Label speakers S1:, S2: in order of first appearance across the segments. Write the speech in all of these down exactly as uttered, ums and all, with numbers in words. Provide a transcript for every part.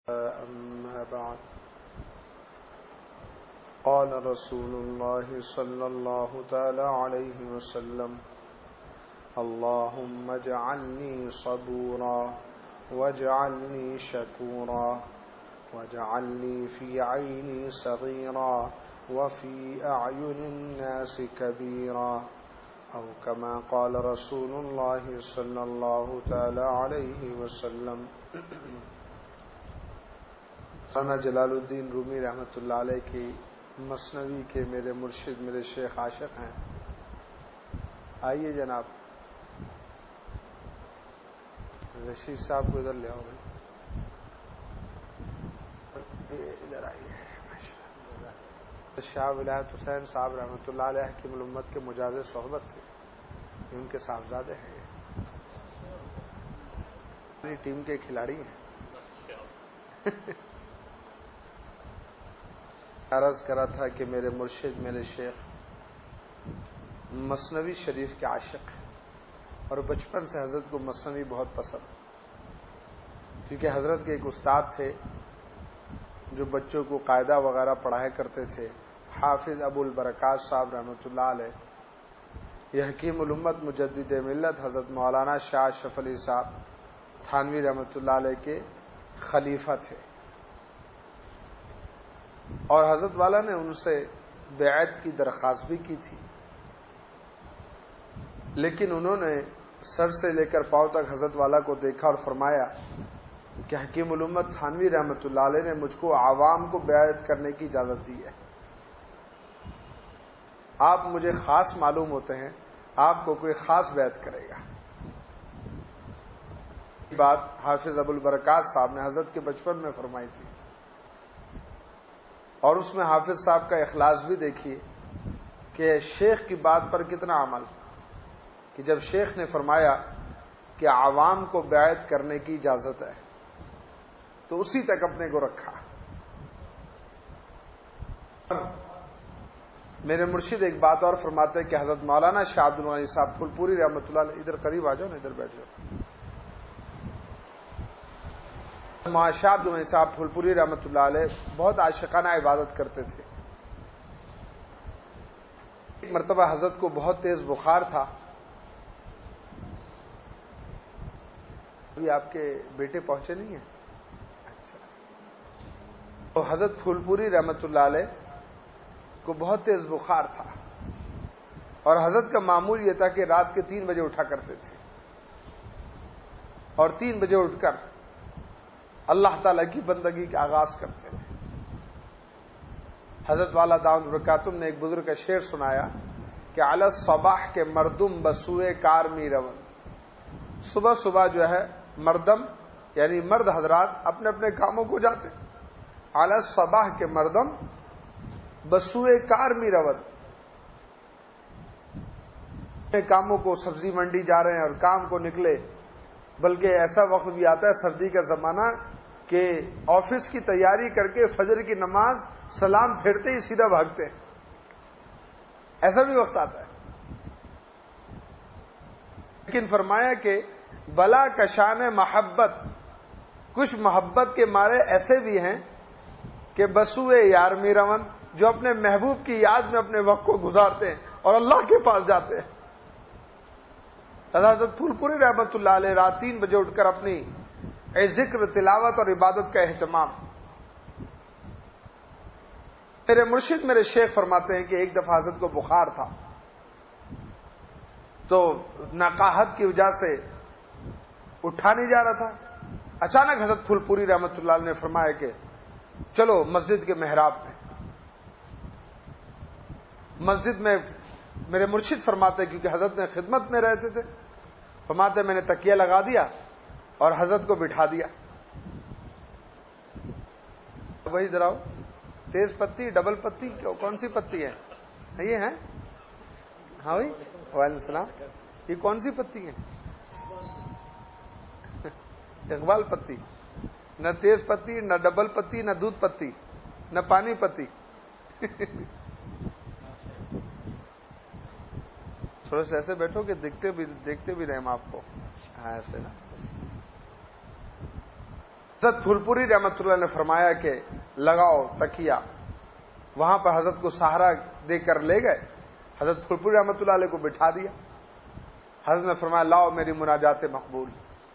S1: أما بعد قال رسول الله صلى الله تعالى عليه وسلم اللهم اجعلني صبورا واجعلني شكورا واجعلني في عيني صغيرا وفي أعين الناس كبيرا أو كما قال رسول الله صلى الله تعالى عليه وسلم. مولانا جلال الدین رومی رحمۃ اللہ علیہ کی مثنوی کے میرے مرشد میرے شیخ عاشق ہیں. آئیے جناب رشید صاحب کو ادھر لے آؤ بھائی, ادھر آئیے. شاہ ولایت حسین صاحب رحمۃ اللہ علیہ حکیم الامت کے مجاز صحبت تھے, یہ ان کے صاحبزادے ہیں, میری ٹیم کے کھلاڑی ہیں. عرض کرا تھا کہ میرے مرشد میرے شیخ مثنوی شریف کے عاشق ہیں اور بچپن سے حضرت کو مثنوی بہت پسند, کیونکہ حضرت کے ایک استاد تھے جو بچوں کو قاعدہ وغیرہ پڑھایا کرتے تھے, حافظ ابو البرکات صاحب رحمۃ اللہ علیہ. یہ حکیم الامت مجدد ملت حضرت مولانا شاہ اشرف علی صاحب تھانوی رحمۃ اللہ علیہ کے خلیفہ تھے, اور حضرت والا نے ان سے بیعت کی درخواست بھی کی تھی, لیکن انہوں نے سر سے لے کر پاؤں تک حضرت والا کو دیکھا اور فرمایا کہ حکیم الامت تھانوی رحمۃ اللہ علیہ نے مجھ کو عوام کو بیعت کرنے کی اجازت دی ہے, آپ مجھے خاص معلوم ہوتے ہیں, آپ کو کوئی خاص بیعت کرے گا. یہ بات حافظ ابو البرکات صاحب نے حضرت کے بچپن میں فرمائی تھی, اور اس میں حافظ صاحب کا اخلاص بھی دیکھیے کہ شیخ کی بات پر کتنا عمل, کہ جب شیخ نے فرمایا کہ عوام کو بیعت کرنے کی اجازت ہے تو اسی تک اپنے کو رکھا. میرے مرشد ایک بات اور فرماتے ہیں کہ حضرت مولانا شاہ عبد الغنی صاحب پھول پوری رحمۃ اللہ علیہ, ادھر قریب آ جاؤ نا, ادھر بیٹھ جاؤ. شاہ عبد الغنی صاحب پھول پوری رحمۃ اللہ علیہ بہت عاشقانہ عبادت کرتے تھے. ایک مرتبہ حضرت کو بہت تیز بخار تھا. ابھی آپ کے بیٹے پہنچے نہیں ہیں؟ اچھا. تو حضرت پھول پوری رحمۃ اللہ علیہ کو بہت تیز بخار تھا, اور حضرت کا معمول یہ تھا کہ رات کے تین بجے اٹھا کرتے تھے, اور تین بجے اٹھ کر اللہ تعالی کی بندگی کا آغاز کرتے تھے. حضرت والا دامت برکاتم نے ایک بزرگ کا شعر سنایا کہ علی الصباح کے مردم بسوئے کار می رون. صبح صبح جو ہے مردم یعنی مرد حضرات اپنے اپنے کاموں کو جاتے. علی الصباح کے مردم بسوئے کار می رون, اپنے کاموں کو, سبزی منڈی جا رہے ہیں اور کام کو نکلے. بلکہ ایسا وقت بھی آتا ہے سردی کا زمانہ کہ آفس کی تیاری کر کے فجر کی نماز سلام پھیرتے ہی سیدھا بھاگتے ہیں, ایسا بھی وقت آتا ہے. لیکن فرمایا کہ بلا کشان محبت, کچھ محبت کے مارے ایسے بھی ہیں کہ بسوئے یار می رون, جو اپنے محبوب کی یاد میں اپنے وقت کو گزارتے ہیں اور اللہ کے پاس جاتے ہیں. حضرت پھول پوری رحمۃ اللہ علیہ رات تین بجے اٹھ کر اپنی ذکر تلاوت اور عبادت کا اہتمام. میرے مرشد میرے شیخ فرماتے ہیں کہ ایک دفعہ حضرت کو بخار تھا, تو نقاہت کی وجہ سے اٹھا نہیں جا رہا تھا. اچانک حضرت پھول پوری رحمۃ اللہ علیہ نے فرمایا کہ چلو مسجد کے محراب میں. مسجد میں میرے مرشد فرماتے کیونکہ حضرت نے خدمت میں رہتے تھے, فرماتے میں نے تکیہ لگا دیا اور حضرت کو بٹھا دیا. وہی ادھر آؤ, تیز پتی ڈبل پتی کون سی پتی ہے یہ ہے؟ ہاں بھائی وعلیکم السلام. یہ کون سی پتی ہے؟ اقبال پتی. نہ تیز پتی, نہ ڈبل پتی, نہ دودھ پتی, نہ پانی پتی. تھوڑے سے ایسے بیٹھو کہ دیکھتے بھی دیکھتے بھی رہے ہم آپ کو. ہاں ایسے نا. حضرت پھول پوری رحمت اللہ نے فرمایا کہ لگاؤ تکیہ، وہاں پر حضرت کو سہارا دے کر لے گئے، حضرت پھول پوری رحمت اللہ علیہ کو بٹھا دیا، حضرت نے فرمایا لاؤ میری مناجات مقبول۔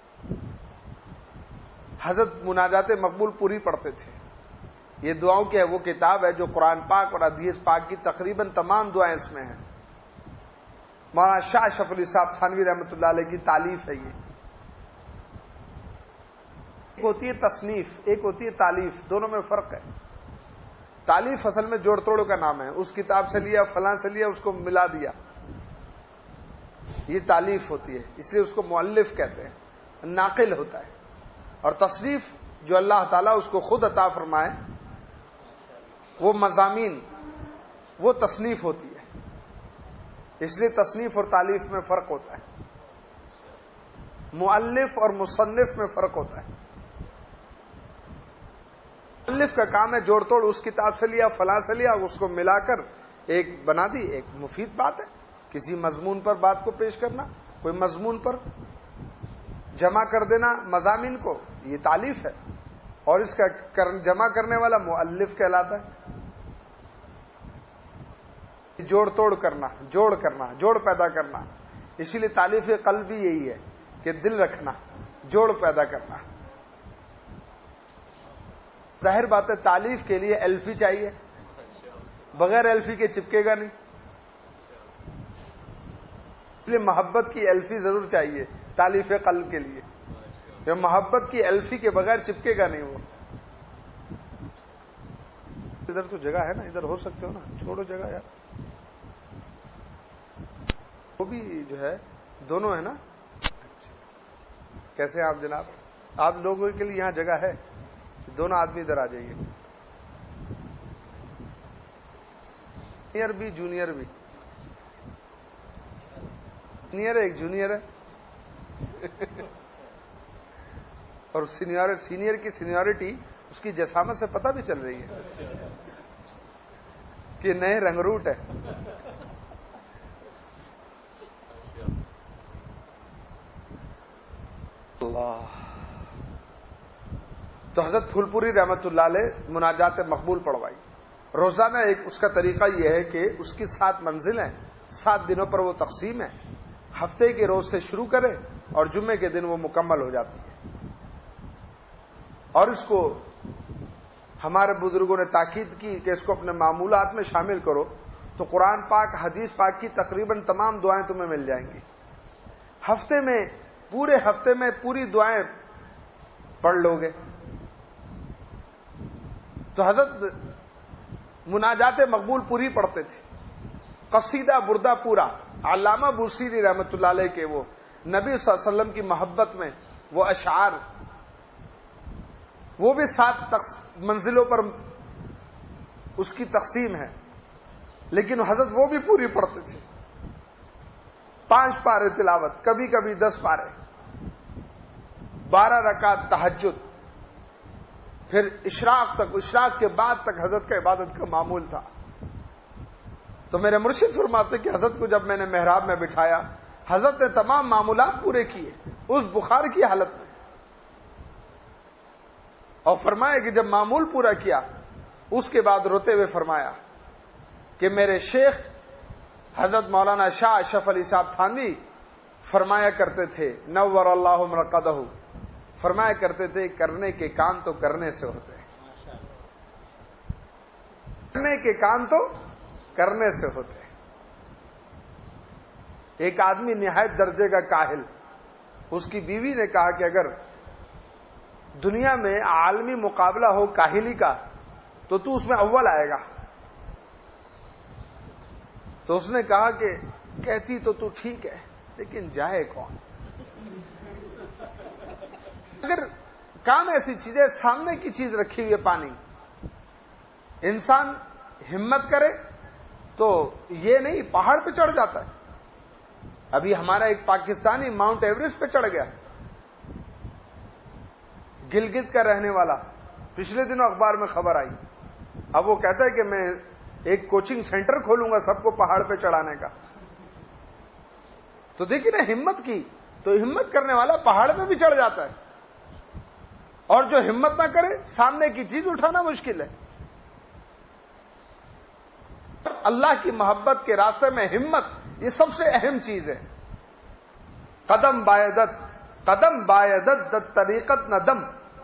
S1: حضرت مناجات مقبول پوری پڑھتے تھے۔ یہ دعاؤں کی ہے وہ کتاب ہے جو قرآن پاک اور حدیث پاک کی تقریباً تمام دعائیں اس میں ہیں۔ مولانا شاہ اشرف علی صاحب تھانوی رحمۃ اللہ علیہ کی تالیف ہے یہ۔ ایک ہوتی ہے تصنیف، ایک ہوتی ہے تالیف، دونوں میں فرق ہے۔ تالیف اصل میں جوڑ توڑ کا نام ہے، اس کتاب سے لیا فلاں سے لیا اس کو ملا دیا، یہ تالیف ہوتی ہے، اس لیے اس کو مؤلف کہتے ہیں، ناقل ہوتا ہے۔ اور تصنیف جو اللہ تعالیٰ اس کو خود عطا فرمائے وہ مضامین، وہ تصنیف ہوتی ہے، اس لیے تصنیف اور تالیف میں فرق ہوتا ہے، مؤلف اور مصنف میں فرق ہوتا ہے۔ مؤلف کا کام ہے جوڑ توڑ، اس کتاب سے لیا فلاں سے لیا اس کو ملا کر ایک بنا دی، ایک مفید بات ہے، کسی مضمون پر بات کو پیش کرنا، کوئی مضمون پر جمع کر دینا مضامین کو، یہ تالیف ہے، اور اس کا جمع کرنے والا مؤلف کہلاتا ہے۔ جوڑ توڑ کرنا، جوڑ کرنا، جوڑ پیدا کرنا، اسی لیے تالیف قلب بھی یہی ہے کہ دل رکھنا، جوڑ پیدا کرنا۔ ظاہر بات ہے تالیف کے لیے ایلفی چاہیے، بغیر ایلفی کے چپکے گا نہیں، اس لیے محبت کی ایلفی ضرور چاہیے تالیف قلب کے لیے، یہ محبت کی ایلفی کے بغیر چپکے گا نہیں وہ۔ ادھر تو جگہ ہے نا، ادھر ہو سکتے ہو نا، چھوڑو جگہ یار، وہ بھی جو ہے دونوں ہے نا۔ کیسے آپ جناب، آپ لوگوں کے لیے یہاں جگہ ہے، دونوں آدمی ادھر آ جائیے، سینئر بھی جونیئر بھی، سینئر ایک جونیئر ہے، اور سینئر سینئر کی سینیورٹی اس کی جسامت سے پتہ بھی چل رہی ہے کہ نئے رنگ روٹ ہے۔ اللہ، تو حضرت پھول پوری رحمت اللہ علیہ مناجات مقبول پڑھوائی۔ روزانہ ایک اس کا طریقہ یہ ہے کہ اس کی سات منزلیں، سات دنوں پر وہ تقسیم ہے، ہفتے کے روز سے شروع کرے اور جمعے کے دن وہ مکمل ہو جاتی ہے۔ اور اس کو ہمارے بزرگوں نے تاکید کی کہ اس کو اپنے معمولات میں شامل کرو، تو قرآن پاک حدیث پاک کی تقریباً تمام دعائیں تمہیں مل جائیں گی۔ ہفتے میں، پورے ہفتے میں پوری دعائیں پڑھ لو گے۔ تو حضرت مناجات مقبول پوری پڑھتے تھے، قصیدہ بردہ پورا، علامہ بوصیری رحمت اللہ علیہ کے وہ نبی صلی اللہ علیہ وسلم کی محبت میں وہ اشعار، وہ بھی سات منزلوں پر اس کی تقسیم ہے، لیکن حضرت وہ بھی پوری پڑھتے تھے، پانچ پارے تلاوت، کبھی کبھی دس پارے، بارہ رکعت تہجد، پھر اشراق تک، اشراق کے بعد تک حضرت کا عبادت کا معمول تھا۔ تو میرے مرشد فرماتے کہ حضرت کو جب میں نے محراب میں بٹھایا، حضرت نے تمام معمولات پورے کیے اس بخار کی حالت میں، اور فرمایا کہ جب معمول پورا کیا اس کے بعد روتے ہوئے فرمایا کہ میرے شیخ حضرت مولانا شاہ اشرف علی صاحب تھانوی فرمایا کرتے تھے، نور اللہ مرقدہ، فرمایا کرتے تھے کرنے کے کام تو کرنے سے ہوتے ہیں، کرنے کے کام تو کرنے سے ہوتے ہیں۔ ایک آدمی نہایت درجے کا کاہل، اس کی بیوی نے کہا کہ اگر دنیا میں عالمی مقابلہ ہو کاہلی کا تو تو اس میں اول آئے گا۔ تو اس نے کہا کہ کہتی تو تو ٹھیک ہے لیکن جائے کون؟ اگر کام ایسی چیز ہے، سامنے کی چیز رکھی ہوئی ہے، پانی، انسان ہمت کرے تو یہ نہیں پہاڑ پہ چڑھ جاتا ہے۔ ابھی ہمارا ایک پاکستانی ماؤنٹ ایوریسٹ پہ چڑھ گیا، گلگت کا رہنے والا، پچھلے دنوں اخبار میں خبر آئی۔ اب وہ کہتا ہے کہ میں ایک کوچنگ سینٹر کھولوں گا سب کو پہاڑ پہ چڑھانے کا۔ تو دیکھیے نا، ہمت کی تو ہمت کرنے والا پہاڑ پہ بھی چڑھ جاتا ہے۔ اور جو ہمت نہ کرے سامنے کی چیز اٹھانا مشکل ہے. اللہ کی محبت کے راستے میں ہمت یہ سب سے اہم چیز ہے. قدم بایدت قدم بایدت در طریقت ندم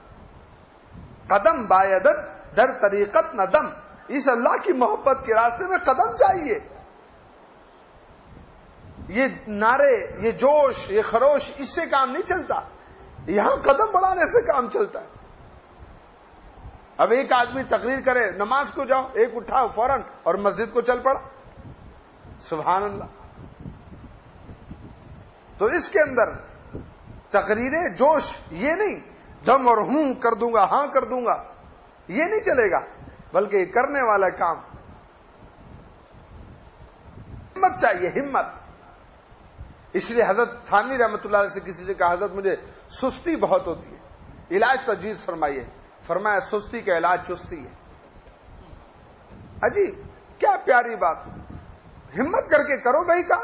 S1: قدم بایدت در طریقت ندم. اس اللہ کی محبت کے راستے میں قدم چاہیے. یہ نعرے، یہ جوش، یہ خروش، اس سے کام نہیں چلتا. یہاں قدم بڑھانے سے کام چلتا ہے. اب ایک آدمی تقریر کرے نماز کو جاؤ، ایک اٹھا فوراً اور مسجد کو چل پڑا. سبحان اللہ. تو اس کے اندر تقریریں جوش یہ نہیں دم اور ہوں کر دوں گا، ہاں کر دوں گا، یہ نہیں چلے گا، بلکہ یہ کرنے والا کام. ہمت چاہیے، ہمت. اس لیے حضرت تھانوی رحمۃ اللہ علیہ سے کسی نے کہا حضرت مجھے سستی بہت ہوتی ہے، علاج تجویز فرمائیے. فرمایا سستی کا علاج چستی ہے. عجیب، کیا پیاری بات. ہمت کر کے کرو بھائی کام،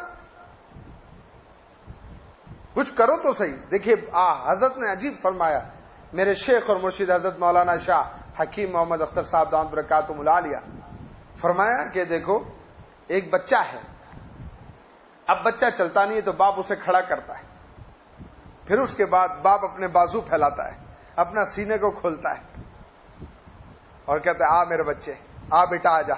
S1: کچھ کرو تو صحیح. دیکھیے حضرت نے عجیب فرمایا. میرے شیخ اور مرشد حضرت مولانا شاہ حکیم محمد اختر صاحب دامت برکاتہم العالیہ فرمایا کہ دیکھو ایک بچہ ہے، اب بچہ چلتا نہیں ہے تو باپ اسے کھڑا کرتا ہے. پھر اس کے بعد باپ اپنے بازو پھیلاتا ہے، اپنا سینے کو کھولتا ہے اور کہتا ہے آ میرے بچے، آ بیٹا آ جا.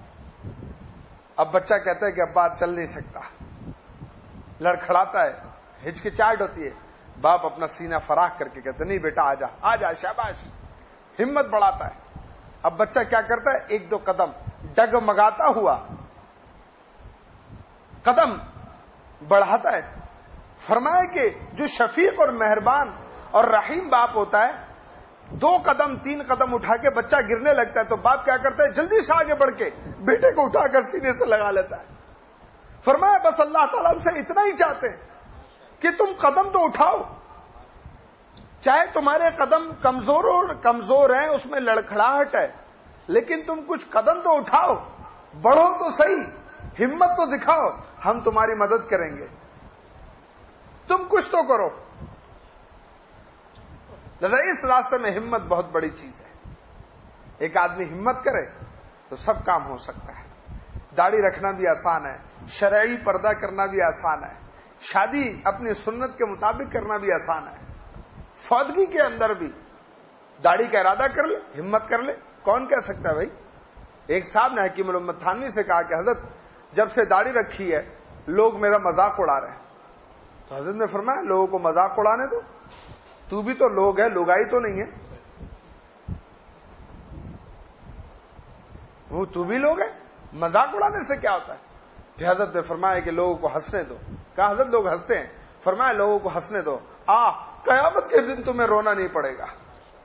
S1: اب بچہ کہتا ہے کہ ابا چل نہیں سکتا، لڑکھڑاتا ہے، ہچکچاہٹ ہوتی ہے. باپ اپنا سینہ فراخ کر کے کہتا ہے نہیں بیٹا آ جا، آ جا، شاباش. ہمت بڑھاتا ہے. اب بچہ کیا کرتا ہے؟ ایک دو قدم ڈگمگاتا ہوا قدم بڑھاتا ہے. فرمایا کہ جو شفیق اور مہربان اور رحیم باپ ہوتا ہے، دو قدم تین قدم اٹھا کے بچہ گرنے لگتا ہے تو باپ کیا کرتا ہے؟ جلدی سے آگے بڑھ کے بیٹے کو اٹھا کر سینے سے لگا لیتا ہے. فرمایا بس اللہ تعالیٰ سے اتنا ہی چاہتے ہیں کہ تم قدم تو اٹھاؤ. چاہے تمہارے قدم کمزور اور کمزور ہیں، اس میں لڑکھڑاہٹ ہے، لیکن تم کچھ قدم تو اٹھاؤ، بڑھو تو صحیح، ہمت تو دکھاؤ، ہم تمہاری مدد کریں گے. تم کچھ تو کرو. لذا اس راستے میں ہمت بہت بڑی چیز ہے. ایک آدمی ہمت کرے تو سب کام ہو سکتا ہے. داڑھی رکھنا بھی آسان ہے، شرعی پردہ کرنا بھی آسان ہے، شادی اپنی سنت کے مطابق کرنا بھی آسان ہے. فوتگی کے اندر بھی داڑھی کا ارادہ کر لے، ہمت کر لے. کون کہہ سکتا ہے بھائی؟ ایک صاحب نے حکیم محمد تھانوی سے کہا کہ حضرت جب سے داڑھی رکھی ہے لوگ میرا مذاق اڑا رہے ہیں. تو حضرت نے فرمایا لوگوں کو مذاق اڑانے دو، تو بھی تو لوگ ہے، لوگائی تو نہیں ہے. وہ تو بھی لوگ ہے، مذاق اڑانے سے کیا ہوتا ہے؟ پھر حضرت نے فرمایا کہ لوگوں کو ہنسنے دو. کہا حضرت لوگ ہنستے ہیں. فرمایا لوگوں کو ہنسنے دو، آ قیامت کے دن تمہیں رونا نہیں پڑے گا.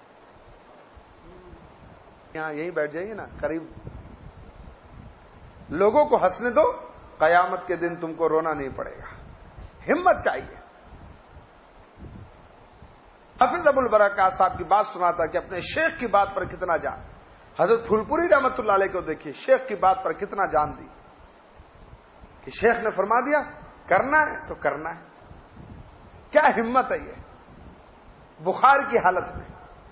S1: یہاں یہی بیٹھ جائیے نا قریب. لوگوں کو ہنسنے دو، قیامت کے دن تم کو رونا نہیں پڑے گا. ہمت چاہیے. حافظ ابو البرکات صاحب کی بات سناتا کہ اپنے شیخ کی بات پر کتنا جان. حضرت پھولپوری رحمت اللہ علیہ کو دیکھیے، شیخ کی بات پر کتنا جان دی کہ شیخ نے فرما دیا کرنا ہے تو کرنا ہے. کیا ہمت ہے یہ بخار کی حالت میں.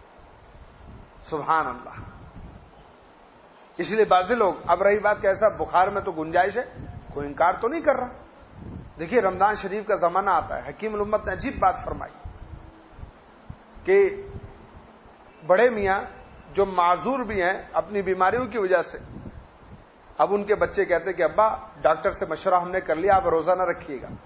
S1: سبحان اللہ. اس لیے بعض لوگ، اب رہی بات کہ ایسا بخار میں تو گنجائش ہے، کوئی انکار تو نہیں کر رہا. دیکھیے رمضان شریف کا زمانہ آتا ہے، حکیم الامت نے عجیب بات فرمائی کہ بڑے میاں جو معذور بھی ہیں اپنی بیماریوں کی وجہ سے، اب ان کے بچے کہتے کہ ابا ڈاکٹر سے مشورہ ہم نے کر لیا، آپ روزہ نہ رکھیے گا.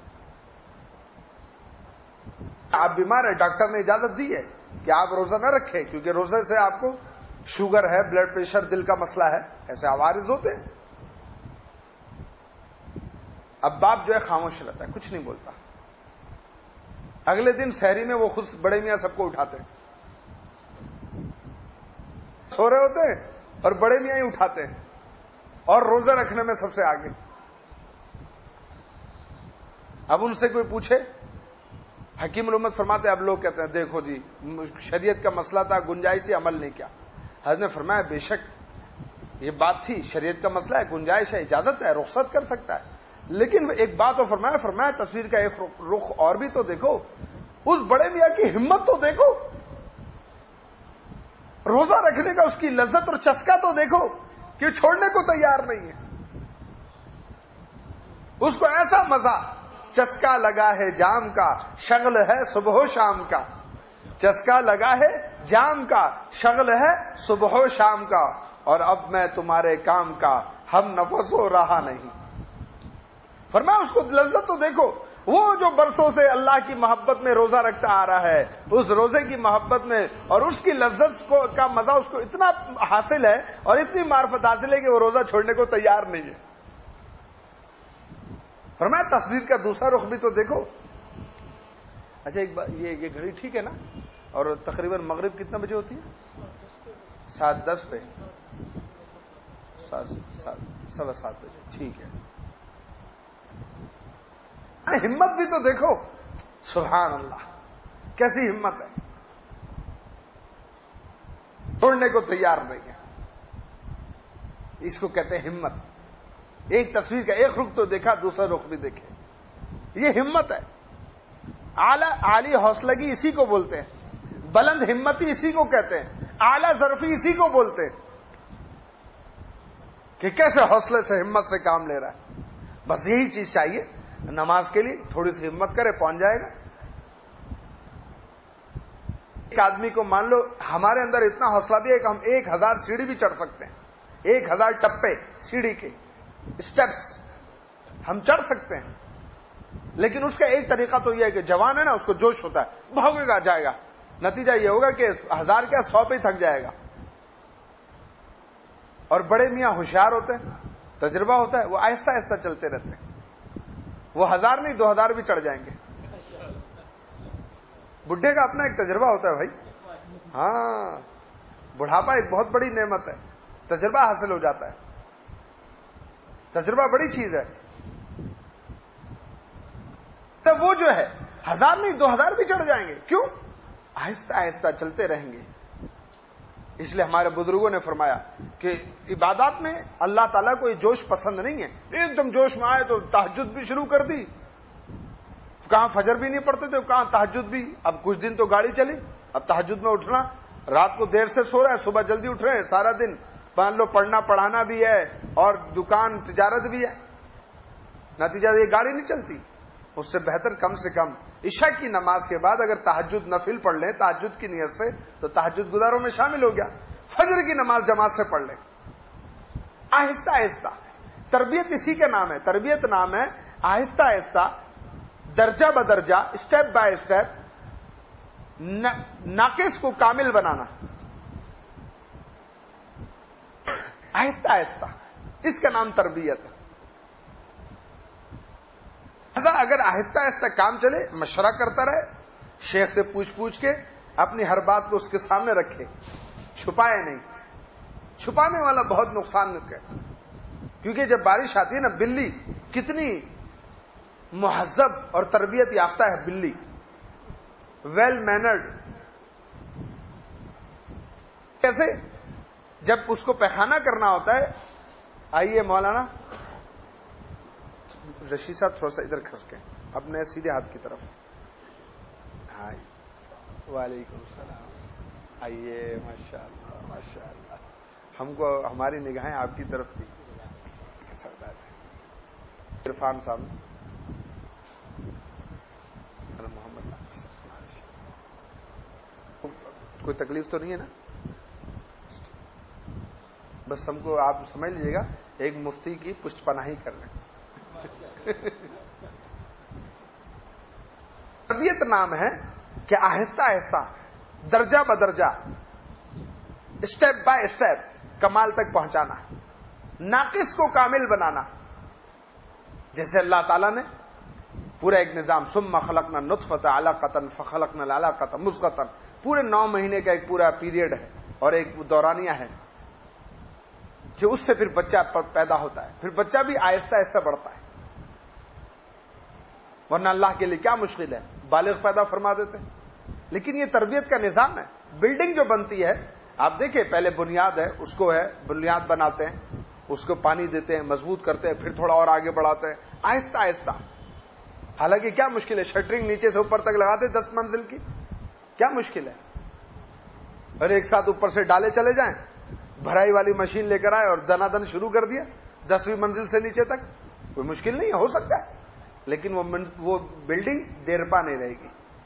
S1: آپ بیمار ہیں، ڈاکٹر نے اجازت دی ہے کہ آپ روزہ نہ رکھیں کیونکہ روزے سے آپ کو شوگر ہے، بلڈ پریشر، دل کا مسئلہ ہے. ایسے عوارض ہوتے ہیں. اب باپ جو ہے خاموش رہتا ہے، کچھ نہیں بولتا. اگلے دن سحری میں وہ خود بڑے میاں سب کو اٹھاتے ہیں، سو رہے ہوتے ہیں اور بڑے میاں ہی اٹھاتے ہیں اور روزہ رکھنے میں سب سے آگے. اب ان سے کوئی پوچھے، حکیم الامت فرماتے ہیں اب لوگ کہتے ہیں دیکھو جی شریعت کا مسئلہ تھا، گنجائش سے عمل نہیں کیا. حضرت نے فرمایا بے شک یہ بات تھی، شریعت کا مسئلہ ہے، گنجائش ہے، اجازت ہے، رخصت کر سکتا ہے. لیکن ایک بات تو فرمایا فرمایا تصویر کا ایک رخ اور بھی تو دیکھو، اس بڑے میاں کی ہمت تو دیکھو. روزہ رکھنے کا اس کی لذت اور چسکا تو دیکھو کہ چھوڑنے کو تیار نہیں ہے. اس کو ایسا مزہ، چسکا لگا ہے جام کا، شغل ہے صبح و شام کا. چسکا لگا ہے جام کا، شغل ہے صبح و شام کا، اور اب میں تمہارے کام کا ہم نفس ہو رہا نہیں. فرمایا اس کو لذت تو دیکھو. وہ جو برسوں سے اللہ کی محبت میں روزہ رکھتا آ رہا ہے، اس روزے کی محبت میں اور اس کی لذت کو کا مزہ اس کو اتنا حاصل ہے اور اتنی معرفت حاصل ہے کہ وہ روزہ چھوڑنے کو تیار نہیں ہے. فرمایا تصویر کا دوسرا رخ بھی تو دیکھو. اچھا ایک بات، یہ یہ گھڑی ٹھیک ہے نا؟ اور تقریباً مغرب کتنا بجے ہوتی ہے؟ سات دس پہ، سوا سات بجے. ٹھیک ہے. ہمت بھی تو دیکھو، سبحان اللہ، کیسی ہمت ہے، چھوڑنے کو تیار نہیں ہے. اس کو کہتے ہیں ہمت. ایک تصویر کا ایک رخ تو دیکھا، دوسرا رخ بھی دیکھے. یہ ہمت ہے. اعلی عالی حوصلگی اسی کو بولتے ہیں، بلند ہمتی اسی کو کہتے ہیں، اعلی ظرفی اسی کو بولتے ہیں کہ کیسے حوصلے سے ہمت سے کام لے رہا ہے. بس یہی چیز چاہیے نماز کے لیے، تھوڑی سی ہمت کرے پہنچ جائے گا. ایک آدمی کو مان لو ہمارے اندر اتنا حوصلہ بھی ہے کہ ہم ایک ہزار سیڑھی بھی چڑھ سکتے ہیں، ایک ہزار ٹپے سیڑھی کے اسٹیپس ہم چڑھ سکتے ہیں. لیکن اس کا ایک طریقہ تو یہ ہے کہ جوان ہے نا، اس کو جوش ہوتا ہے، بھاگے گا جائے گا. نتیجہ یہ ہوگا کہ ہزار کیا سو پہ ہی تھک جائے گا. اور بڑے میاں ہوشیار ہوتے ہیں، تجربہ ہوتا ہے، وہ آہستہ آہستہ چلتے رہتے ہیں. وہ ہزار نہیں دو ہزار بھی چڑھ جائیں گے. بڈھے کا اپنا ایک تجربہ ہوتا ہے بھائی. ہاں، بڑھاپا ایک بہت بڑی نعمت ہے، تجربہ حاصل ہو جاتا ہے. تجربہ بڑی چیز ہے. تو وہ جو ہے ہزار نہیں دو ہزار بھی چڑھ جائیں گے. کیوں؟ آہستہ آہستہ چلتے رہیں گے. اس لیے ہمارے بزرگوں نے فرمایا کہ عبادات میں اللہ تعالیٰ کو یہ جوش پسند نہیں ہے. ایک دم جوش میں آئے تو تہجد بھی شروع کر دی، کہاں فجر بھی نہیں پڑھتے تھے، کہاں تہجد بھی. اب کچھ دن تو گاڑی چلی، اب تہجد میں اٹھنا، رات کو دیر سے سو رہا ہے، صبح جلدی اٹھ رہے ہیں، سارا دن مان لو پڑھنا پڑھانا بھی ہے اور دکان تجارت بھی ہے. نتیجہ یہ گاڑی نہیں چلتی. اس سے بہتر کم سے کم عشاء کی نماز کے بعد اگر تہجد نفل پڑھ لیں تہجد کی نیت سے تو تہجد گزاروں میں شامل ہو گیا. فجر کی نماز جماعت سے پڑھ لیں آہستہ آہستہ. تربیت اسی کا نام ہے، تربیت نام ہے آہستہ آہستہ، درجہ بدرجہ، اسٹیپ بائی اسٹیپ ناقص کو کامل بنانا. آہستہ آہستہ، اس کا نام تربیت ہے. اگر آہستہ آہستہ کام چلے، مشورہ کرتا رہے، شیخ سے پوچھ پوچھ کے اپنی ہر بات کو اس کے سامنے رکھے، چھپائے نہیں. چھپانے والا بہت نقصان ہے، کیونکہ جب بارش آتی ہے نا، بلی کتنی مہذب اور تربیت یافتہ ہے، بلی ویل مینرڈ. کیسے؟ جب اس کو پیخانہ کرنا ہوتا ہے، آئیے مولانا رشید صاحب تھوڑا سا ادھر کھس کے اپنے سیدھے ہاتھ کی طرف. ہاں، وعلیکم السلام. آئیے، ماشاء اللہ ماشاء اللہ. ہم کو ہماری نگاہیں آپ کی طرف تھی. سردار عرفان صاحب، محمد، کوئی تکلیف تو نہیں ہے نا؟ بس ہم کو آپ سمجھ لیجیے گا ایک مفتی کی پشت پناہی کر لیں. تربیت نام ہے کہ آہستہ آہستہ، درجہ بدرجہ، اسٹیپ بائی اسٹیپ کمال تک پہنچانا، ناقص کو کامل بنانا. جیسے اللہ تعالیٰ نے پورا ایک نظام، ثم خلقنا نطفۃ علقۃ فخلقنا العلقۃ مضغۃ، پورے نو مہینے کا ایک پورا پیریڈ ہے اور ایک دورانیہ ہے کہ اس سے پھر بچہ پیدا ہوتا ہے. پھر بچہ بھی آہستہ آہستہ بڑھتا ہے، ورنہ اللہ کے لیے کیا مشکل ہے، بالغ پیدا فرما دیتے. لیکن یہ تربیت کا نظام ہے. بلڈنگ جو بنتی ہے، آپ دیکھیں پہلے بنیاد ہے، اس کو ہے بنیاد بناتے ہیں، اس کو پانی دیتے ہیں، مضبوط کرتے ہیں، پھر تھوڑا اور آگے بڑھاتے ہیں آہستہ آہستہ. حالانکہ کیا مشکل ہے، شٹرنگ نیچے سے اوپر تک لگا دے دس منزل کی، کیا مشکل ہے. اور ایک ساتھ اوپر سے ڈالے چلے جائیں, بھرائی والی مشین لے کر آئے اور دنا دن شروع کر دیا دسویں منزل سے نیچے تک, کوئی مشکل نہیں ہے, ہو سکتا ہے, لیکن وہ وہ بلڈنگ دیر پا نہیں رہے گی,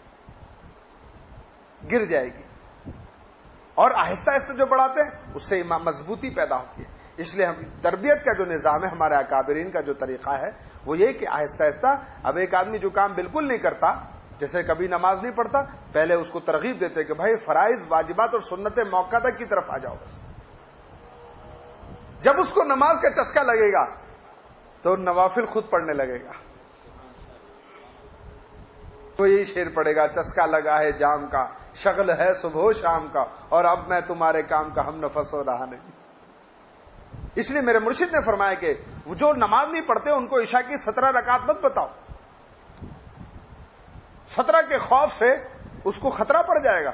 S1: گر جائے گی. اور آہستہ آہستہ جو بڑھاتے ہیں اس سے مضبوطی پیدا ہوتی ہے. اس لیے ہم تربیت کا جو نظام ہے, ہمارے اکابرین کا جو طریقہ ہے وہ یہ کہ آہستہ آہستہ, اب ایک آدمی جو کام بالکل نہیں کرتا, جیسے کبھی نماز نہیں پڑھتا, پہلے اس کو ترغیب دیتے کہ بھائی فرائض واجبات اور سنتیں موقع تک کی طرف آ جاؤ. بس جب اس کو نماز کا چسکا لگے گا تو نوافل خود پڑھنے لگے گا. وہ یہی شعر پڑے گا, چسکا لگا ہے جام کا, شغل ہے صبح و شام کا, اور اب میں تمہارے کام کا ہم نفس ہو رہا نہیں. اس لیے میرے مرشد نے فرمایا کہ وہ جو نماز نہیں پڑھتے ان کو عشاء کی سترہ رکعت مت بتاؤ. سترہ کے خوف سے اس کو خطرہ پڑ جائے گا,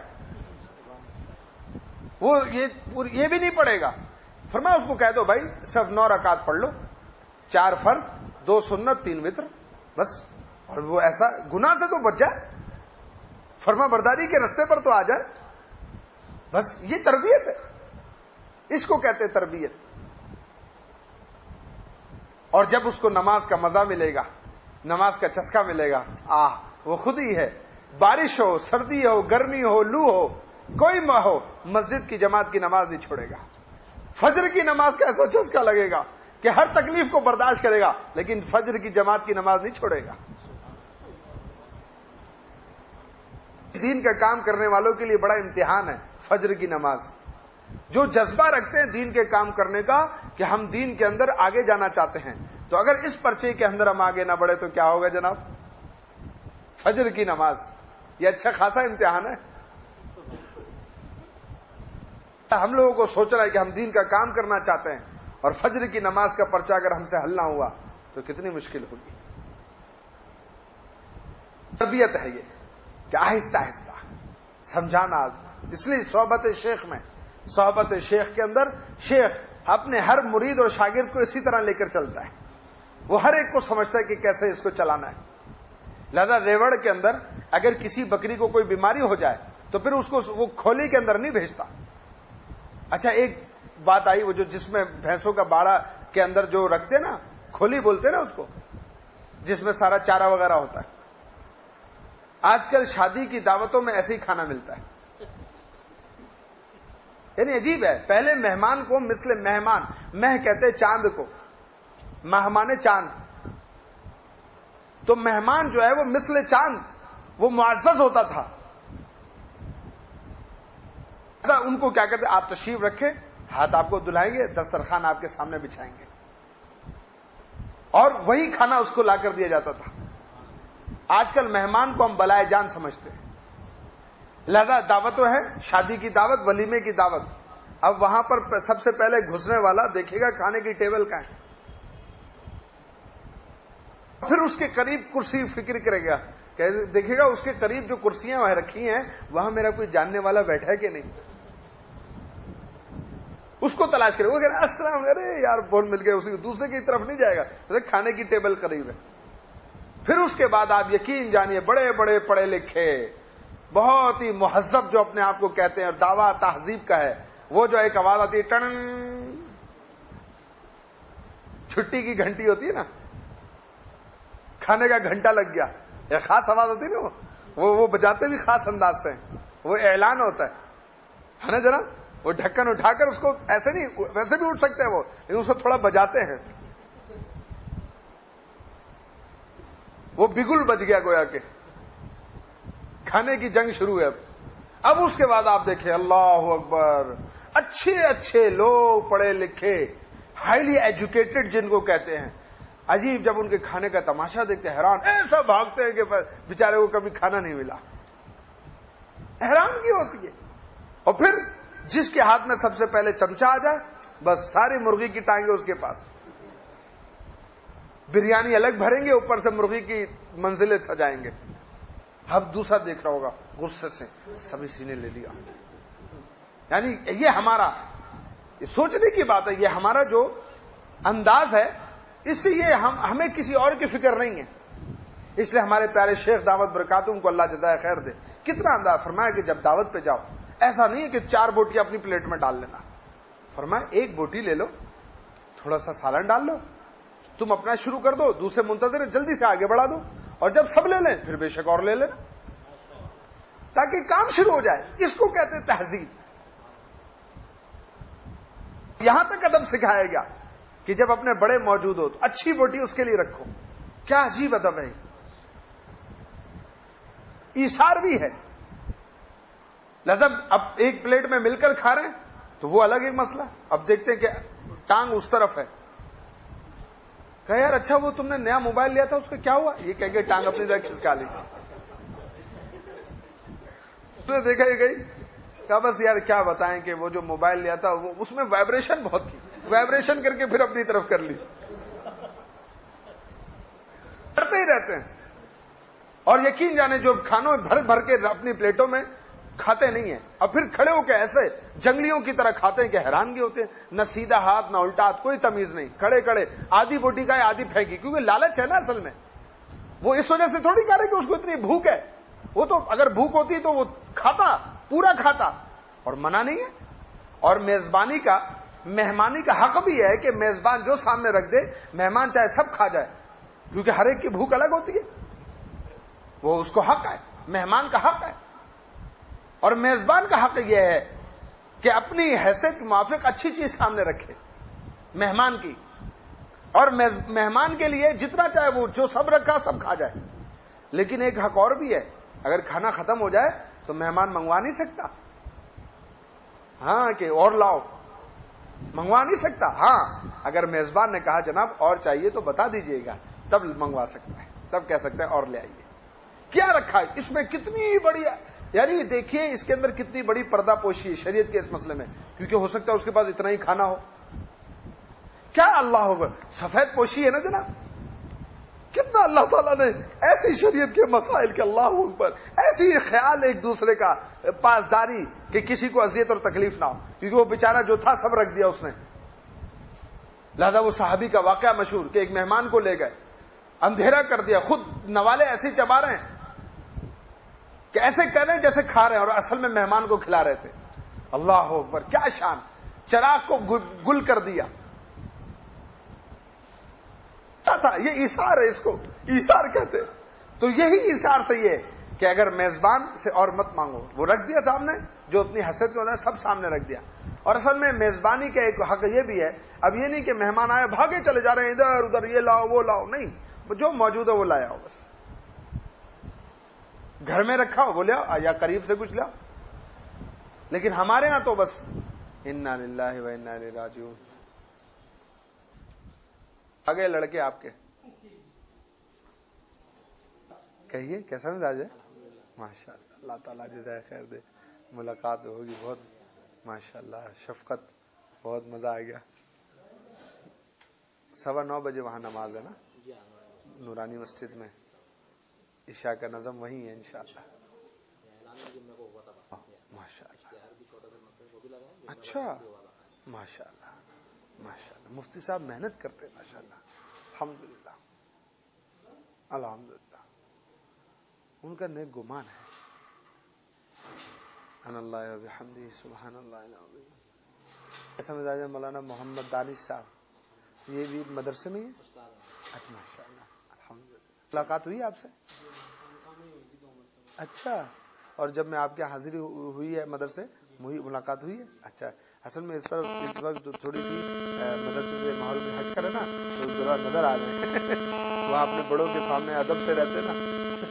S1: وہ یہ یہ بھی نہیں پڑے گا. فرمایا اس کو کہہ دو بھائی صرف نو رکعت پڑھ لو, چار فرض, دو سنت, تین وتر, بس. اور وہ ایسا گناہ سے تو بچ جائے, فرما برداری کے رستے پر تو آ جائے. بس یہ تربیت ہے, اس کو کہتے ہیں تربیت. اور جب اس کو نماز کا مزہ ملے گا, نماز کا چسکا ملے گا, آہ وہ خود ہی ہے, بارش ہو, سردی ہو, گرمی ہو, لو ہو, کوئی ماہ ہو, مسجد کی جماعت کی نماز نہیں چھوڑے گا. فجر کی نماز کا ایسا چسکا لگے گا کہ ہر تکلیف کو برداشت کرے گا, لیکن فجر کی جماعت کی نماز نہیں چھوڑے گا. دین کا کام کرنے والوں کے لیے بڑا امتحان ہے فجر کی نماز. جو جذبہ رکھتے ہیں دین کے کام کرنے کا کہ ہم دین کے اندر آگے جانا چاہتے ہیں, تو اگر اس پرچے کے اندر ہم آگے نہ بڑھے تو کیا ہوگا جناب؟ فجر کی نماز یہ اچھا خاصا امتحان ہے. ہم لوگوں کو سوچنا ہے کہ ہم دین کا کام کرنا چاہتے ہیں اور فجر کی نماز کا پرچہ اگر ہم سے حل نہ ہوا تو کتنی مشکل ہوگی. تربیت ہے یہ کہ آہستہ آہستہ سمجھانا. اس لیے صحبت شیخ میں, صحبت شیخ کے اندر شیخ اپنے ہر مرید اور شاگرد کو اسی طرح لے کر چلتا ہے. وہ ہر ایک کو سمجھتا ہے کہ کیسے اس کو چلانا ہے. لہذا ریوڑ کے اندر اگر کسی بکری کو کوئی بیماری ہو جائے تو پھر اس کو وہ کھولی کے اندر نہیں بھیجتا. اچھا ایک بات آئی, وہ جو جس میں بھینسوں کا باڑا کے اندر جو رکھتے نا, کھولی بولتے نا اس کو, جس میں سارا چارہ وغیرہ ہوتا ہے. آج کل شادی کی دعوتوں میں ایسے ہی کھانا ملتا ہے. یعنی عجیب ہے, پہلے مہمان کو مثل مہمان, مہ کہتے چاند کو, مہمان چاند, تو مہمان جو ہے وہ مثل چاند, وہ معزز ہوتا تھا. ان کو کیا کہتے, آپ تشریف رکھیں, ہاتھ آپ کو دلائیں گے, دسترخوان آپ کے سامنے بچھائیں گے, اور وہی کھانا اس کو لا کر دیا جاتا تھا. آج کل مہمان کو ہم بلائے جان سمجھتے ہیں. لہذا دعوتوں ہے, شادی کی دعوت, ولیمے کی دعوت. اب وہاں پر سب سے پہلے گھسنے والا دیکھے گا کھانے کی ٹیبل کا ہے, پھر اس کے قریب کرسی فکر کرے گا, دیکھے گا اس کے قریب جو کرسیاں وہاں رکھی ہیں وہاں میرا کوئی جاننے والا بیٹھا ہے کہ نہیں, اس کو تلاش کرے. وہ کہہ رہا السلام, ارے یار فون مل گئے, اسی دوسرے کی طرف نہیں جائے گا, کھانے کی ٹیبل قریب ہے. پھر اس کے بعد آپ یقین جانیے بڑے بڑے پڑھے لکھے, بہت ہی مہذب جو اپنے آپ کو کہتے ہیں اور دعویٰ تہذیب کا ہے, وہ جو ایک آواز آتی ہے ٹن, چھٹی کی گھنٹی ہوتی ہے نا, کھانے کا گھنٹا لگ گیا, ایک خاص آواز ہوتی ہے نا, وہ وہ بجاتے بھی خاص انداز سے, وہ اعلان ہوتا ہے نا جناب. وہ ڈھکن اٹھا کر اس کو ایسے نہیں, ویسے بھی اٹھ سکتے ہیں وہ, لیکن اس کو تھوڑا بجاتے ہیں. وہ بگل بج گیا گویا کہ کھانے کی جنگ شروع ہے. اب اب اس کے بعد آپ دیکھیں اللہ اکبر, اچھے اچھے لوگ, پڑھے لکھے, ہائیلی ایجوکیٹڈ جن کو کہتے ہیں, عجیب جب ان کے کھانے کا تماشا دیکھتے ہیں حیران, ایسا بھاگتے ہیں کہ بیچارے کو کبھی کھانا نہیں ملا. حیران کی ہوتی ہے. اور پھر جس کے ہاتھ میں سب سے پہلے چمچہ آ جائے, بس ساری مرغی کی ٹانگیں اس کے پاس, بریانی الگ بھریں گے, اوپر سے مرغی کی منزلیں سجائیں گے. اب دوسرا دیکھ رہا ہوگا غصے سے, سبھی سینے لے لیا. یعنی یہ ہمارا یہ سوچنے کی بات ہے, یہ ہمارا جو انداز ہے, اس سے یہ ہم ہمیں کسی اور کی فکر نہیں ہے. اس لیے ہمارے پیارے شیخ دعوت برکاتہم کو اللہ جزائے خیر دے, کتنا انداز فرمایا کہ جب دعوت پہ جاؤ ایسا نہیں ہے کہ چار بوٹیاں اپنی پلیٹ میں ڈال لینا. فرمایا ایک بوٹی لے لو, تھوڑا سا سالن ڈال لو, تم اپنا شروع کر دو, دوسرے منتظر جلدی سے آگے بڑھا دو, اور جب سب لے لیں پھر بے شک اور لے لینا, تاکہ کام شروع ہو جائے. اس کو کہتے ہیں تہذیب. یہاں تک ادب سکھایا گیا کہ جب اپنے بڑے موجود ہو تو اچھی بوٹی اس کے لیے رکھو. کیا عجیب ادب ہے. ایثار بھی ہے. لہذا اب ایک پلیٹ میں مل کر کھا رہے ہیں تو وہ الگ ایک مسئلہ. اب دیکھتے ہیں کہ ٹانگ اس طرف ہے, کہا یار اچھا وہ تم نے نیا موبائل لیا تھا اس کا کیا ہوا؟ یہ کہہ کے ٹانگ اپنی جگہ کھسکا لی. دیکھا یہ گئی, کہا بس یار کیا بتائیں کہ وہ جو موبائل لیا تھا وہ اس میں وائبریشن بہت تھی, وائبریشن کر کے پھر اپنی طرف کر لی. کرتے ہی رہتے ہیں. اور یقین جانے جو کھانوں بھر بھر کے اپنی پلیٹوں میں کھاتے نہیں ہیں, اور پھر کھڑے ہو کے ایسے جنگلیوں کی طرح کھاتے ہیں کہ حیرانگی ہوتے ہیں. نہ سیدھا ہاتھ نہ الٹا ہاتھ, کوئی تمیز نہیں, کھڑے کھڑے آدھی بوٹی کا آدھی پھینکی, کیونکہ لالچ ہے نا اصل میں. وہ اس وجہ سے تھوڑی کہہ رہے کہ اس کو اتنی بھوک ہے. وہ تو اگر بھوک ہوتی تو وہ کھاتا, پورا کھاتا, اور منع نہیں ہے. اور میزبانی کا مہمانی کا حق بھی ہے کہ میزبان جو سامنے رکھ دے مہمان چاہے سب کھا جائے, کیونکہ ہر ایک کی بھوک الگ ہوتی ہے. وہ اس کو حق ہے, مہمان کا حق ہے. اور میزبان کا حق یہ ہے کہ اپنی حیثیت کے موافق اچھی چیز سامنے رکھے مہمان کی, اور مہمان کے لیے جتنا چاہے وہ جو سب رکھا سب کھا جائے. لیکن ایک حق اور بھی ہے, اگر کھانا ختم ہو جائے تو مہمان منگوا نہیں سکتا. ہاں کہ اور لاؤ, منگوا نہیں سکتا. ہاں اگر میزبان نے کہا جناب اور چاہیے تو بتا دیجئے گا, تب منگوا سکتا ہے, تب کہہ سکتا ہے اور لے آئیے. کیا رکھا ہے اس میں, کتنی بڑی, یعنی دیکھیے اس کے اندر کتنی بڑی پردہ پوشی ہے شریعت کے اس مسئلے میں, کیونکہ ہو سکتا ہے اس کے پاس اتنا ہی کھانا ہو. کیا اللہ ہوگا, سفید پوشی ہے نا جناب. کتنا اللہ تعالیٰ نے ایسی شریعت کے مسائل کے, اللہ اکبر, ایسی خیال ایک دوسرے کا پاسداری کہ کسی کو اذیت اور تکلیف نہ ہو, کیونکہ وہ بیچارہ جو تھا سب رکھ دیا اس نے. لہذا وہ صحابی کا واقعہ مشہور کہ ایک مہمان کو لے گئے, اندھیرا کر دیا, خود نوالے ایسے چبا رہے ہیں کہ ایسے کر رہے ہیں جیسے کھا رہے ہیں, اور اصل میں مہمان کو کھلا رہے تھے. اللہ اکبر, کیا شان. چراغ کو گل کر دیا تھا. یہ ایثار ہے, اس کو ایثار کہتے. تو یہی ایثار سے یہ کہ اگر میزبان سے اور مت مانگو, وہ رکھ دیا سامنے جو اپنی حیثیت کے ہوتا ہے سب سامنے رکھ دیا. اور اصل میں میزبانی کا ایک حق یہ بھی ہے, اب یہ نہیں کہ مہمان آئے بھاگے چلے جا رہے ہیں ادھر ادھر, یہ لاؤ وہ لاؤ, نہیں, جو موجود ہے وہ لایا ہو. بس گھر میں رکھا ہو وہ لے آؤ, یا قریب سے کچھ لاؤ. لیکن ہمارے ہاں تو بس انا للہ و انا الیہ راجعون. آگے لڑکے آپ کے کہیے کیسا مزاج ہے؟ ماشاء اللہ, اللہ تعالیٰ جزائے خیر دے. ملاقات ہوگی بہت, ماشاء اللہ, شفقت, بہت مزہ آ گیا. سوا نو بجے وہاں نماز ہے نا نورانی مسجد میں, عشاء کا نظم وہی ہے انشاءاللہ. ماشاء اللہ, اچھا, ماشاء اللہ ماشاء اللہ. مفتی صاحب محنت کرتے ہیں ماشاء اللہ, الحمدللہ الحمدللہ. ان کا نیک گمان ہے. سبحان اللہ و بحمدہ سبحان اللہ العظیم. ایسا مزاج ہے مولانا محمد دانش صاحب, یہ بھی مدرسے میں ہے. اچھا ماشاء اللہ الحمدللہ. ملاقات ہوئی آپ سے؟ اچھا, اور جب میں آپ کے حاضری ہوئی ہے مدرسے ملاقات ہوئی ہے. اچھا, اصل میں اس طرف اس وقت تھوڑی سی مدرسے سے ماحول میں ہٹ کر ہے نا, تو ذرا نظر آ رہے وہ اپنے بڑوں کے سامنے ادب سے رہتے نا.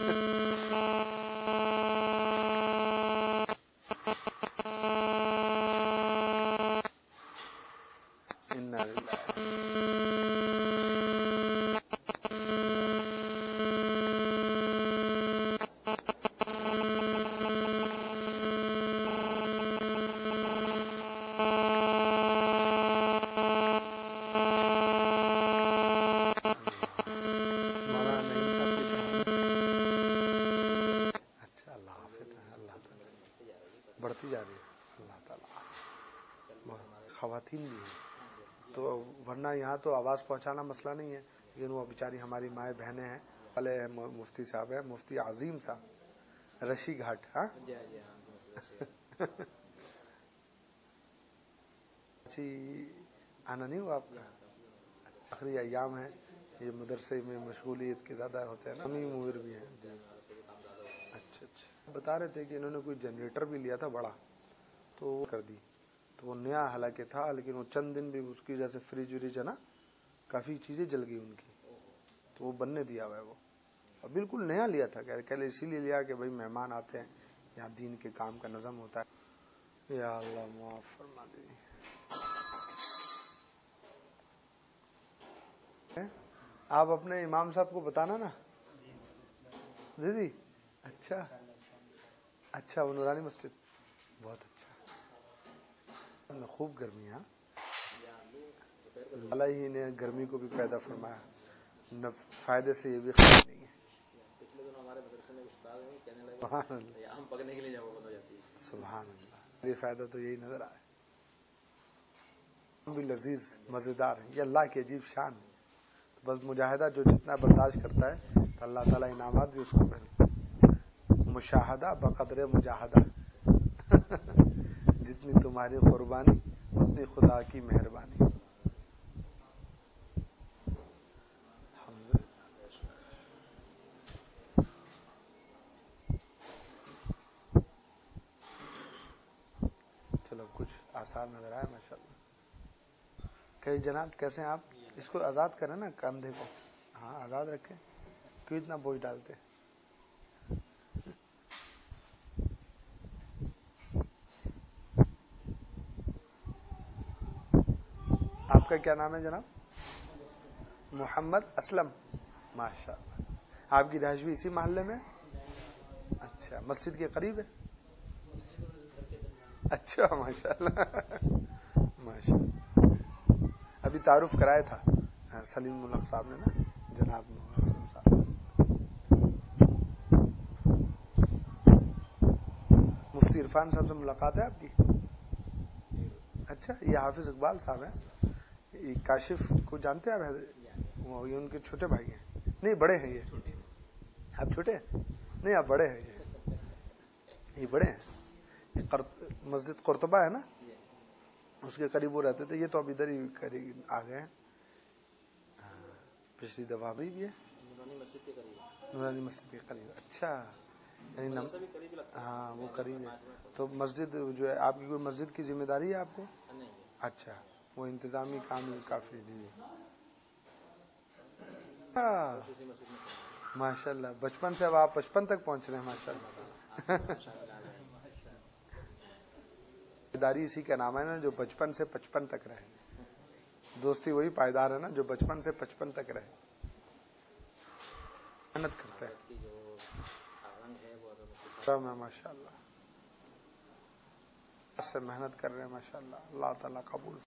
S1: بڑھتی جا رہی ہے اللہ تعالیٰ. خواتین بھی ہیں تو, ورنہ یہاں تو آواز پہنچانا مسئلہ نہیں ہے, لیکن وہ بیچاری ہماری مائیں بہنیں ہیں. والے مفتی صاحب ہیں, مفتی عظیم صاحب, رشی گھاٹ. ہاں اچھی آنا نہیں ہوا آپ کا؟ آخری ایام ہے، یہ مدرسے میں مشغولیت کے زیادہ ہوتے ہیں نا، امی مویر بھی ہیں. اچھا اچھا. بتا رہے تھے کہ انہوں نے کوئی جنریٹر بھی لیا تھا بڑا، تو وہ کر دی. تو وہ نیا حالانکہ تھا، لیکن وہ چند دن بھی اس کی وجہ سے فریج وریج ہے نا، کافی چیزیں جل گئی ان کی، تو وہ بننے دیا ہوا ہے. وہ اور بالکل نیا لیا تھا، کہہ اسی لیے لیا کہ بھائی مہمان آتے ہیں، یہاں دین کے کام کا نظم ہوتا ہے. یا اللہ معاف فرما دے. آپ اپنے امام صاحب کو بتانا نا دیدی. اچھا اچھا، وہ نورانی مسجد بہت اچھا. خوب گرمی ہے، اللہ ہی نے گرمی کو بھی پیدا فرمایا، فائدے سے یہ بھی خبر نہیں ہے. سبحان اللہ، یہ فائدہ تو یہی نظر آئے. بھی لذیذ مزیدار ہیں، یہ اللہ کی عجیب شان ہے. بس مجاہدہ جو جتنا برداشت کرتا ہے تو اللہ تعالیٰ انعامات بھی اس کو ملتے. مشاہدہ بقدر مجاہدہ، جتنی تمہاری قربانی اتنی خدا کی مہربانی. چلو کچھ آثار نظر آئے ماشاء اللہ. کئی جناب کیسے ہیں آپ؟ اس کو آزاد کریں نا کندھے کو. ہاں آزاد رکھیں، کیوں اتنا بوجھ ڈالتے؟ آپ کا کیا نام ہے جناب؟ محمد اسلم. ماشاء اللہ. آپ کی رہائش بھی اسی محلے میں؟ اچھا، مسجد کے قریب ہے؟ اچھا ماشاء اللہ ماشاء اللہ. ابھی تعارف کرایا تھا سلیم ملک صاحب نے نا، جناب اسلم صاحب. مفتی عرفان صاحب سے ملاقات ہے آپ کی؟ اچھا، یہ حافظ اقبال صاحب ہیں. کاشف کو جانتے ہیں آپ؟ وہ یہ ان کے چھوٹے بھائی ہیں. نہیں بڑے ہیں یہ. آپ چھوٹے ہیں؟ نہیں آپ بڑے ہیں. یہ یہ بڑے ہیں. مسجد قرطبہ ہے نا، اس کے قریب وہ رہتے تھے. یہ تو اب ادھر ہی قریب آ گئے ہیں. پچھلی دفعہ بھی ہے نورانی مسجد کے قریب. نورانی مسجد کے قریب. اچھا، ہاں وہ قریب ہے. تو مسجد جو ہے آپ کی، کوئی مسجد کی ذمہ داری ہے آپ کو؟ اچھا، وہ انتظامی کام کافی. جی ماشاء اللہ. بچپن سے اب آپ پچپن تک پہنچ رہے ہیں ماشاء اللہ. داری اسی کا نام ہے نا، جو بچپن سے پچپن تک رہے. دوستی وہی پائیدار ہے نا جو بچپن سے پچپن تک رہے. محنت کرتا ہے ماشاء اللہ، اس سے محنت کر رہے ہیں ماشاء اللہ. اللہ تعالیٰ قبول